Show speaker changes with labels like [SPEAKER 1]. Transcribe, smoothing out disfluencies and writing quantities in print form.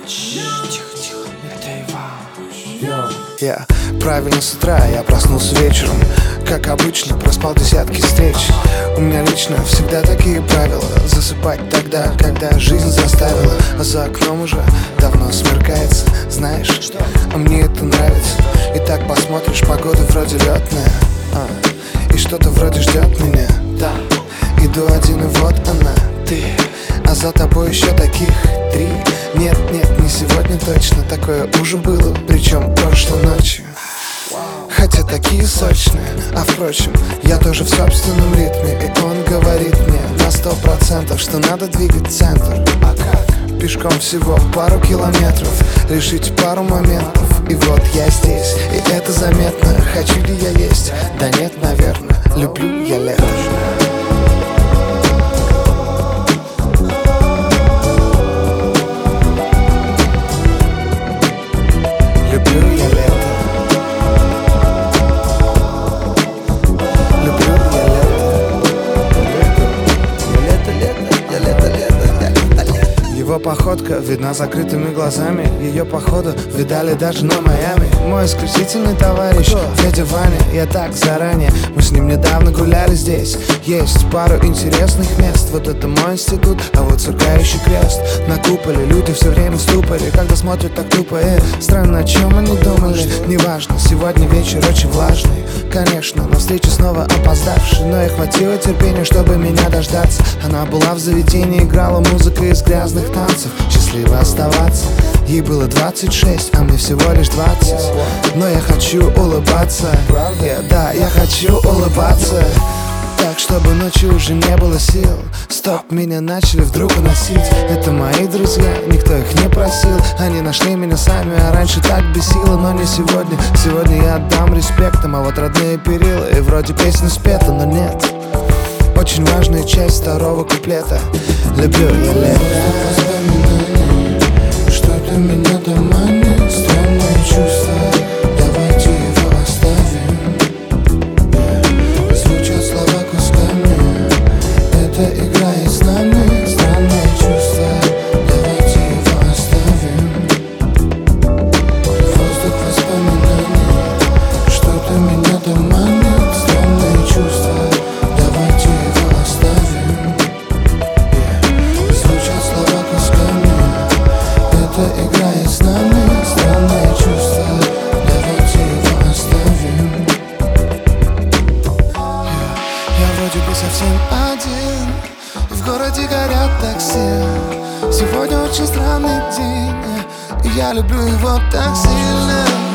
[SPEAKER 1] Тихо, это Иван.
[SPEAKER 2] Я правильно с утра, я проснулся вечером. Как обычно, проспал десятки встреч. У меня лично всегда такие правила: засыпать тогда, когда жизнь заставила. А за окном уже давно смеркается. Знаешь, а мне это нравится. И так посмотришь, погода вроде летная, и что-то вроде ждет меня. Да, иду один, и вот она, ты. А за тобой еще таких 3. Нет, не сегодня точно. Такое уже было, причем прошлой ночью. Хотя такие сочные. А впрочем, я тоже в собственном ритме. И он говорит мне на 100%, что надо двигать центр. А как? Пешком всего пару километров, решить пару моментов. И вот я здесь, и это заметно. Хочу ли я есть? Да нет, наверное. Люблю я лето. Его походка видна закрытыми глазами. Ее походу видали даже на Майами. Мой исключительный товарищ дядя Ваня. Я так заранее, мы с ним недавно гуляли здесь. Есть пару интересных мест. Вот это мой институт, а вот сверкающий крест на куполе. Люди все время в ступоре, когда смотрят так тупо. Странно, о чем они думали. Неважно, сегодня вечер очень влажный. Конечно, на встречу снова опоздавший. Но ей хватило терпения, чтобы меня дождаться. Она была в заведении, играла музыка из грязных танцев. Счастливо оставаться. Ей было 26, а мне всего лишь 20. Но я хочу улыбаться. Да, я хочу улыбаться. Так, чтобы ночью уже не было сил. Стоп, меня начали вдруг уносить. Это мои друзья, никто их не просил. Они нашли меня сами, а раньше так бесило. Но не сегодня, сегодня я отдам респектом. А вот родные перила, и вроде песня спета, но нет. Очень важная часть второго куплета. Люблю я лето.
[SPEAKER 3] Что-то меня доманит, странное чувство. Давайте его оставим. Звучат слова кусками. Это играет с нами. Странное чувство. Давайте его оставим. Воздух воспоминаний. Что-то меня доманит, странное чувство. Давайте его оставим. Звучат слова кусками. Это играет с нами. Странное чувство. Давайте его оставим. Я вроде бы совсем один, и в городе горят такси. Сегодня очень странный день, и я люблю его так сильно.